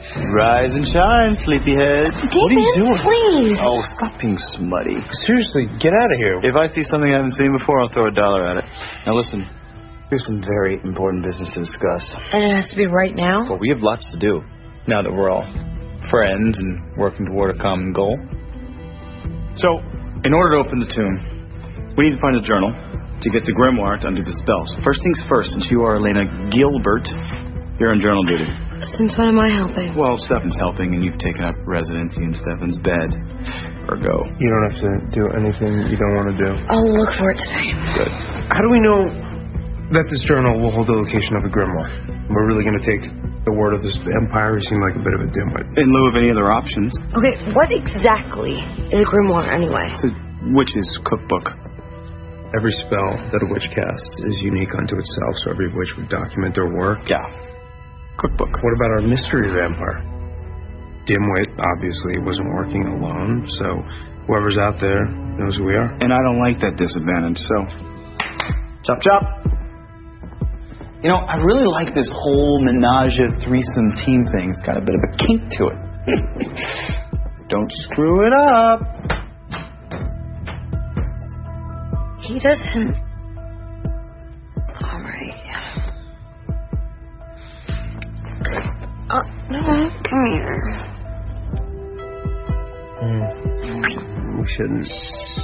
Rise and shine, sleepyheads. What are you doing? Please. Oh, stop being smutty. Seriously, get out of here. If I see something I haven't seen before, I'll throw $1 at it. Now listen, here's some very important business to discuss. And it has to be right now? Well, we have lots to do now that we're all friends and working toward a common goal. So, in order to open the tomb, we need to find a journal to get the grimoire to undo the spells. First things first, since you are Elena Gilbert, you're on journal duty. Since when am I helping? Well, Stefan's helping, and you've taken up residency in Stefan's bed. Ergo. You don't have to do anything you don't want to do. I'll look for it today. Good. How do we know that this journal will hold the location of a grimoire? We're really going to take the word of this empire? You seem like a bit of a dimwit. In lieu of any other options. Okay, what exactly is a grimoire anyway? It's a witch's cookbook. Every spell that a witch casts is unique unto itself, so every witch would document their work. Yeah. Cookbook. What about our mystery vampire? Dimwit obviously wasn't working alone, so whoever's out there knows who we are. And I don't like that disadvantage, so chop chop. You know, I really like this whole menage a threesome team thing. It's got a bit of a kink to it. Don't screw it up. He doesn't. All right. No, come here. We shouldn't.